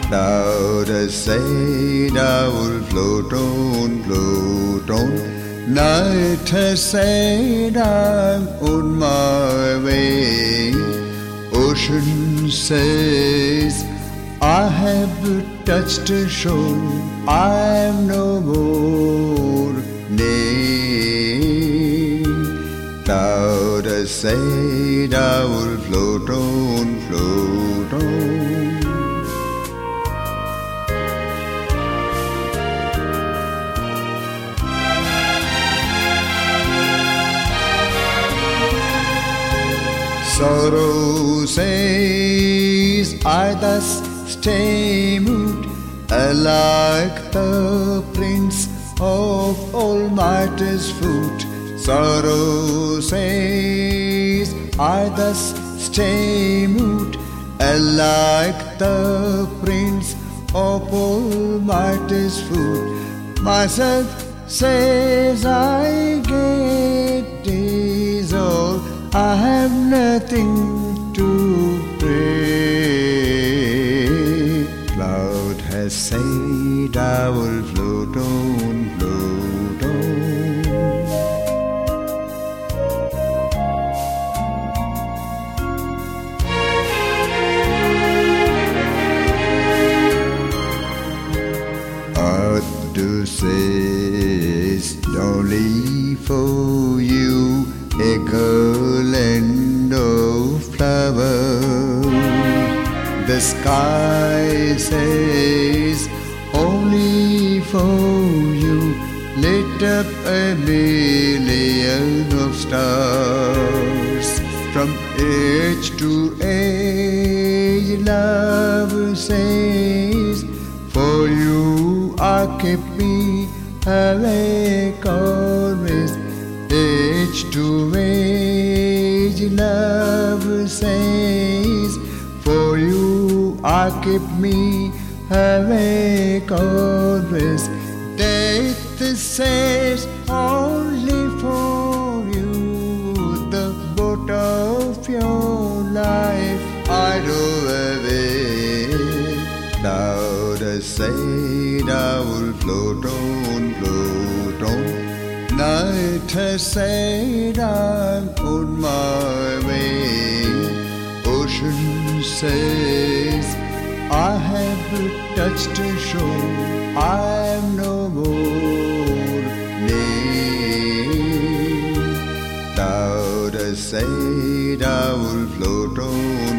Thou dost say thou wilt float on, float on. Night has said I'm on my way. Ocean says I have touched a shore. I'm no more. Nay, thou dost say thou wilt float on, float on. Sorrow says I thus stay mute, like the Prince of Almighty's foot. Sorrow says I thus stay mute, like the Prince of Almighty's foot. Myself says I get dissolved, I have nothing to pray. Cloud has said I will float on, float on. Earth do says don't leave for you a garland of flowers. The sky says only for you lit up a million of stars. From age to age love says for you I keep me awake always. Age to age love says for you I keep me awake always. Death says only for you the boat of your life I row away. Thou dost say thou wilt float on, float on. Night has said I'm on my way. Ocean says I have touched a shore. I'm no more. Nay, thou dost say thou wilt float on,